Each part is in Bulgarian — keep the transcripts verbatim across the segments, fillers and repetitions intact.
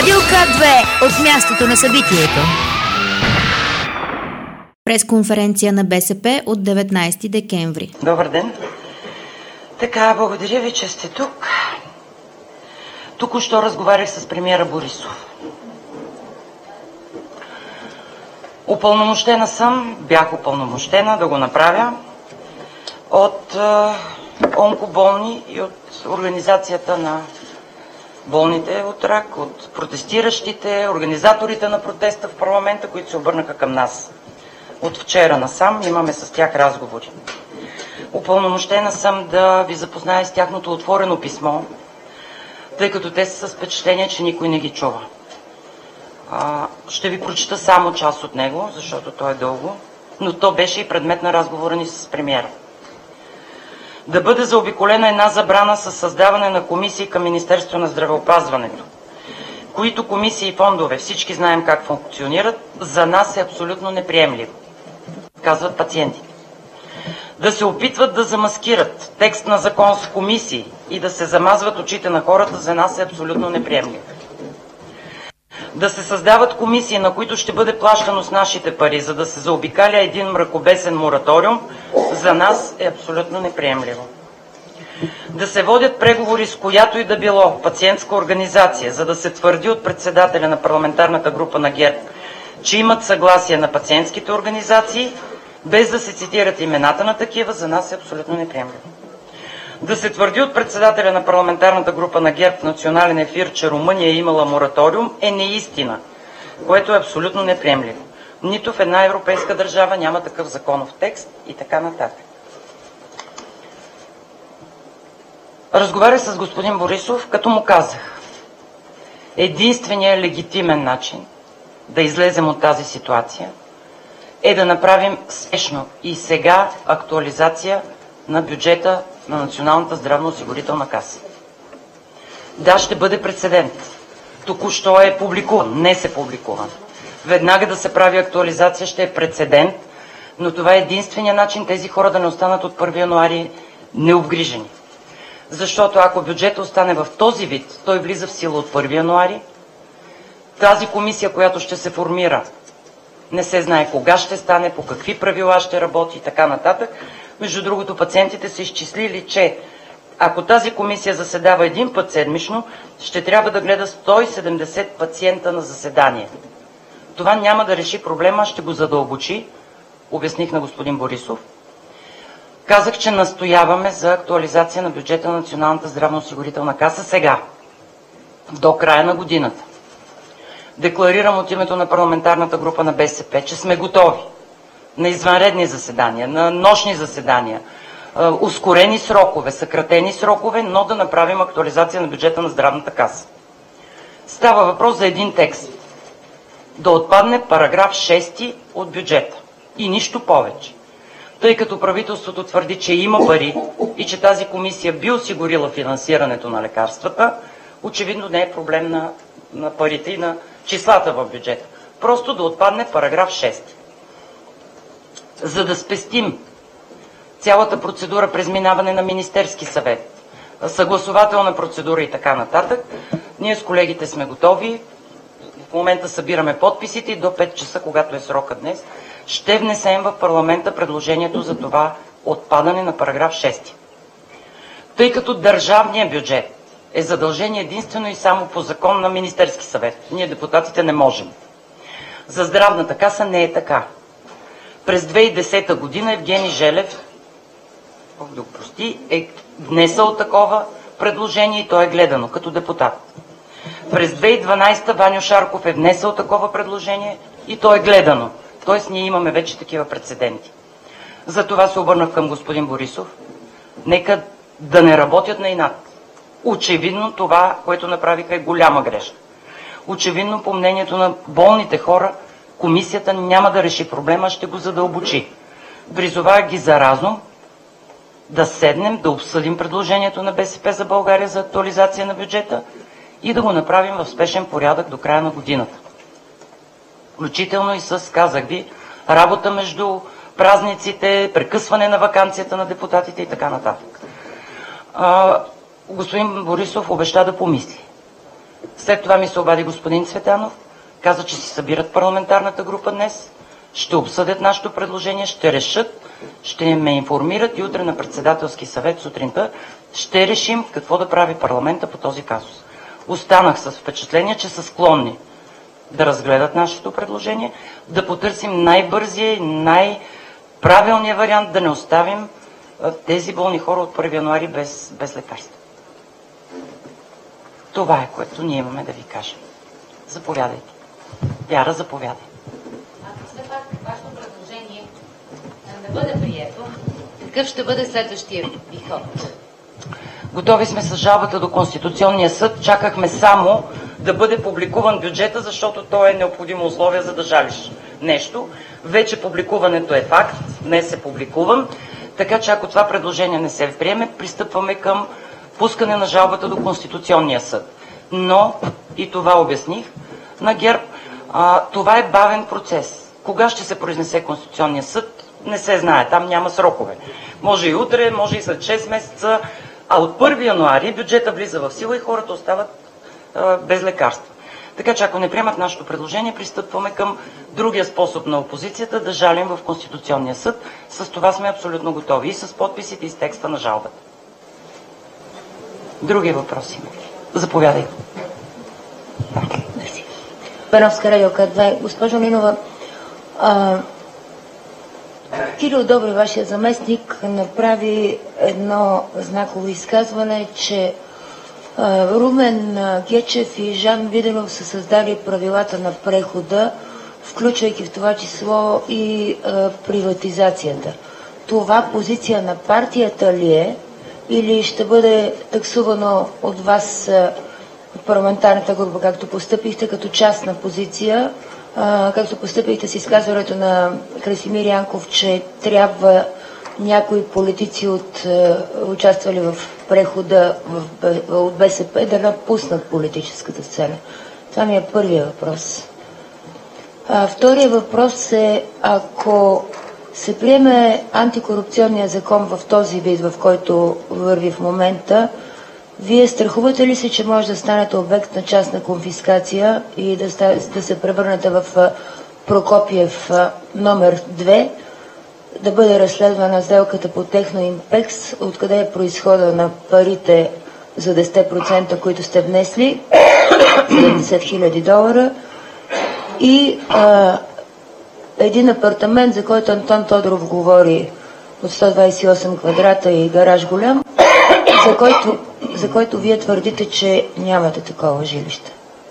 Радио К две от мястото на събитието. Пресконференция на БСП от деветнайсети декември. Добър ден. Така, благодаря ви, че сте тук. Току-що разговарях с премиера Борисов. Упълномощена съм, бях упълномощена да го направя от е, онкоболни и от организацията на болните от рак, от протестиращите, организаторите на протеста в парламента, които се обърнаха към нас. От вчера насам имаме с тях разговори. Упълномощена съм да ви запозная с тяхното отворено писмо, тъй като те са с впечатление, че никой не ги чува. А, ще ви прочита само част от него, защото то е дълго, но то беше и предмет на разговора ни с премиера. Да бъде заобиколена една забрана със създаване на комисии към Министерството на здравеопазването, които комисии и фондове, всички знаем как функционират, за нас е абсолютно неприемливо, казват пациентите. Да се опитват да замаскират текст на закон с комисии и да се замазват очите на хората, за нас е абсолютно неприемливо. Да се създават комисии, на които ще бъде плащано с нашите пари, за да се заобикаля един мракобесен мораториум, за нас е абсолютно неприемливо. Да се водят преговори с която и да било пациентска организация, за да се твърди от председателя на парламентарната група на ГЕРБ, че имат съгласие на пациентските организации, без да се цитират имената на такива, за нас е абсолютно неприемливо. Да се твърди от председателя на парламентарната група на ГЕРБ в национален ефир, че Румъния е имала мораториум, е неистина, което е абсолютно неприемливо. Нито в една европейска държава няма такъв законов текст и така нататък. Разговарях с господин Борисов, като му казах: единственият легитимен начин да излезем от тази ситуация е да направим спешно и сега актуализация на бюджета на Националната здравноосигурителна каса. Да, ще бъде прецедент. Току-що е публикуван, не се публикуван. Веднага да се прави актуализация ще е прецедент, но това е единственият начин тези хора да не останат от първи януари необгрижени. Защото ако бюджетът остане в този вид, той влиза в сила от първи януари, тази комисия, която ще се формира, не се знае кога ще стане, по какви правила ще работи и така нататък. Между другото, пациентите са изчислили, че ако тази комисия заседава един път седмично, ще трябва да гледа сто и седемдесет пациента на заседание. Това няма да реши проблема, ще го задълбочи, обясних на господин Борисов. Казах, че настояваме за актуализация на бюджета на Националната здравноосигурителна каса сега, до края на годината. Декларирам от името на парламентарната група на БСП, че сме готови на извънредни заседания, на нощни заседания, ускорени срокове, съкратени срокове, но да направим актуализация на бюджета на здравната каса. Става въпрос за един текст. Да отпадне параграф шести от бюджета. И нищо повече. Тъй като правителството твърди, че има пари и че тази комисия би осигурила финансирането на лекарствата, очевидно не е проблем на, на парите и на числата в бюджета. Просто да отпадне параграф шести. За да спестим цялата процедура през минаване на Министерски съвет, съгласувателна процедура и така нататък, ние с колегите сме готови. В момента събираме подписите и до пет часа, когато е срока днес, ще внесем в парламента предложението за това отпадане на параграф шести. Тъй като държавният бюджет е задължение единствено и само по закон на Министерски съвет, ние депутатите не можем. За здравната каса не е така. През две хиляди и десета година Евгений Желев, Бог да го прости, е внесъл такова предложение и то е гледано като депутат. През две хиляди и дванадесета Ваньо Шарков е внесъл такова предложение и то е гледано. Тоест ние имаме вече такива прецеденти. Затова се обърнах към господин Борисов. Нека да не работят на инат. Очевидно това, което направиха, е голяма грешка. Очевидно, по мнението на болните хора, комисията няма да реши проблема, ще го задълбочи. Призовах ги за разум, да седнем, да обсъдим предложението на БСП за България за актуализация на бюджета и да го направим в спешен порядък до края на годината. Включително и с, казах ви, работа между празниците, прекъсване на ваканцията на депутатите и така нататък. А, господин Борисов обеща да помисли. След това ми се обади господин Цветанов, каза, че си събират парламентарната група днес, ще обсъдят нашето предложение, ще решат, ще ме информират и утре на председателски съвет сутринта ще решим какво да прави парламента по този казус. Останах с впечатление, че са склонни да разгледат нашето предложение, да потърсим най-бързия и най-правилния вариант, да не оставим тези болни хора от първи януари без, без лекарства. Това е, което ние имаме да ви кажем. Заповядайте. Вяра, заповядай. Ако все пак вашето предложение не бъде прието, какъв ще бъде следващия ви ход? Готови сме с жалбата до Конституционния съд. Чакахме само да бъде публикуван бюджета, защото то е необходимо условие, за да жалиш нещо. Вече публикуването е факт, днес е публикуван. Така че ако това предложение не се приеме, пристъпваме към пускане на жалбата до Конституционния съд. Но, и това обясних на ГЕРБ, а, това е бавен процес. Кога ще се произнесе Конституционния съд, не се знае, там няма срокове. Може и утре, може и след шест месеца, а от първи януари бюджета влиза в сила и хората остават а, без лекарства. Така че ако не приемат нашето предложение, пристъпваме към другия способ на опозицията да жалим в Конституционния съд. С това сме абсолютно готови и с подписите и с текста на жалбата. Други въпроси? Заповядай. Бановска, радио К2. Госпожо Нинова, а, Кирил Добри, вашия заместник, направи едно знаково изказване, че а, Румен Гечев и Жан Виденов са създали правилата на прехода, включвайки в това число и а, приватизацията. Това позиция на партията ли е или ще бъде таксувано от вас парламентарната група, както постъпихте като частна позиция, както постъпихте с изказването на Красимир Янков, че трябва някои политици от участвали в прехода в, от БСП да напуснат политическата сцена? Това ми е първият въпрос. А, вторият въпрос е, ако се приеме антикорупционния закон в този вид, в който върви в момента, вие страхувате ли се, че може да станете обект на частна конфискация и да, ста, да се превърнете в Прокопиев номер две, да бъде разследвана сделката по Техноимпекс, откъде е произхода на парите за десет процента, които сте внесли, седемдесет хиляди долара, и а, един апартамент, за който Антон Тодоров говори, от сто двадесет и осем квадрата и гараж голям, за който, за който вие твърдите, че нямате такова жилище.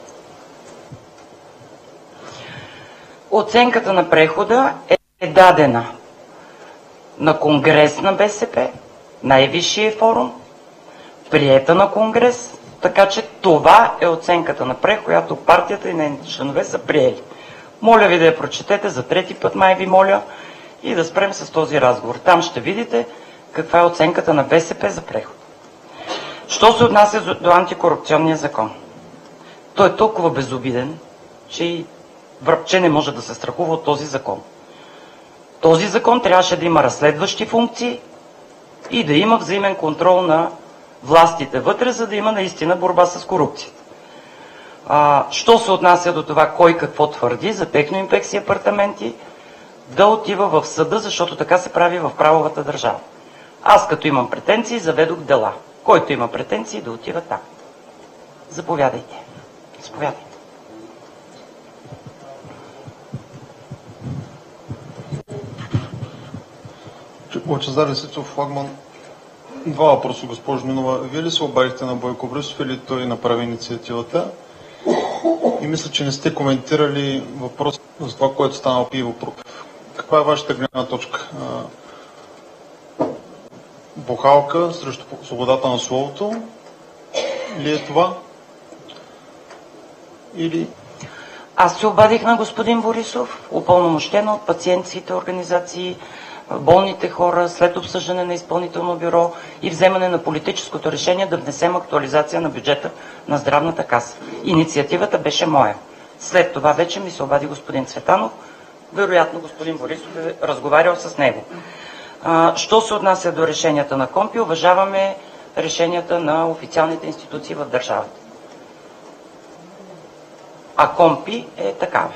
Оценката на прехода е дадена на Конгрес на БСП, най-висшия форум, приета на Конгрес, така че това е оценката на прехода, която партията и нейните членове са приели. Моля ви да я прочетете за трети път, май ви моля, и да спрем с този разговор. Там ще видите каква е оценката на БСП за преход. Що се отнася до антикорупционния закон? Той е толкова безобиден, че и връбче не може да се страхува от този закон. Този закон трябваше да има разследващи функции и да има взаимен контрол на властите вътре, за да има наистина борба с корупцията. А, що се отнася до това кой какво твърди за Техноимпекс и апартаменти, да отива в съда, защото така се прави в правовата държава. Аз като имам претенции, заведох дела. Който има претенции, да отива там. Заповядайте. Заповядайте. Лъчезар Лисицов, флагман. Два въпроса, госпожо Нинова. Вие ли се обадихте на Бойко Борисов или той направи инициативата? И мисля, че не сте коментирали въпрос за това, което стана и въпрос. Каква е вашата гледна точка? Бухалка срещу свободата на словото ли е това? Или... Аз се обадих на господин Борисов, упълномощена от пациентските организации, болните хора, след обсъждане на изпълнително бюро и вземане на политическото решение да внесем актуализация на бюджета на здравната каса. Инициативата беше моя. След това вече ми се обади господин Цветанов. Вероятно господин Борисов е разговарял с него. А, що се отнася до решенията на КОНПИ, уважаваме решенията на официалните институции в държавата. а Компи е такава.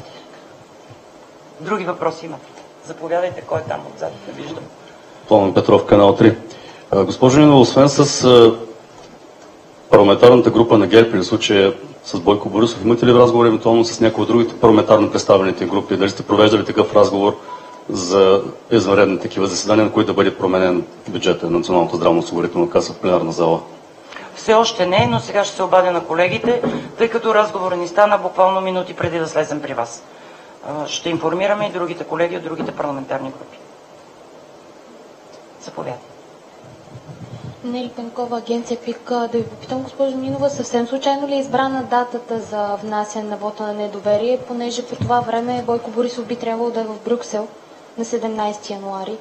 Други въпроси имате? Заповядайте, кой е там отзад, не виждам. Пламен Петров, канал три. Госпожо Нинова, освен с парламентарната група на ГЕРБ или в случая с Бойко Борисов, имате ли разговор евентуално с някои от другите парламентарно представените групи? Дали сте провеждали такъв разговор за извънредни такива заседания, на които да бъде променен бюджета на Националната здравноосигурителна каса в пленарна зала? Все още не, но сега ще се обадя на колегите, тъй като разговор ни стана буквално минути преди да слезем при вас. Ще информираме и другите колеги от другите парламентарни групи. Заповядайте. Нели Пенкова, агенция ПИК. Да ви попитам, госпожо Нинова, съвсем случайно ли е избрана датата за внасяне на вота на недоверие, понеже по това време Бойко Борисов би трябвало да е в Брюксел на седемнайсети януари?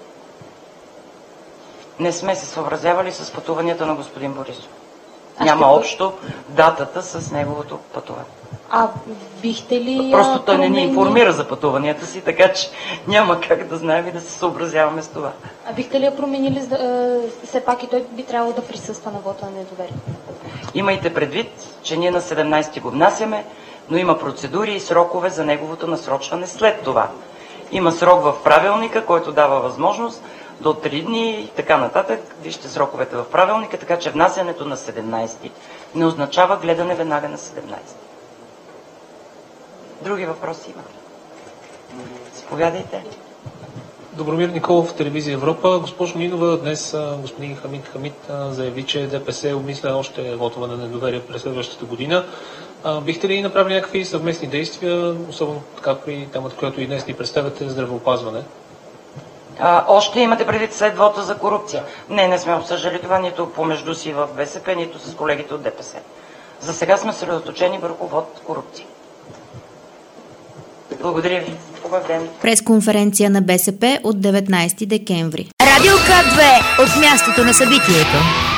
Не сме се съобразявали с пътуванията на господин Борисов. Няма ще... общо датата с неговото пътуване. А бихте ли... Просто той промени... не ни информира за пътуванията си, така че няма как да знаем и да се съобразяваме с това. А бихте ли я променили, е, все пак и той би трябвало да присъства на вота на недоверие? Имайте предвид, че ние на седемнайсети го внасяме, но има процедури и срокове за неговото насрочване след това. Има срок в правилника, който дава възможност до три дни и така нататък. Вижте сроковете в правилника, така че внасянето на седемнайсети не означава гледане веднага на седемнайсети. Други въпроси има? Заповядайте. Добромир Николов, телевизия Европа. Госпожо Нинова, днес господин Хамид Хамид заяви, че ДПС обмисля още вотове на недоверие през следващата година. Бихте ли направили някакви съвместни действия, особено така при темата, която и днес ни представяте, здравеопазване? А, още имате предвид след вота за корупция? Не, не сме обсъждали това нито помежду си в БСП, нито с колегите от ДПС. За сега сме съсредоточени върху вод корупция. Благодаря ви. Хубав ден. Пресконференция на БСП от деветнайсети декември. Радио К две от мястото на събитието.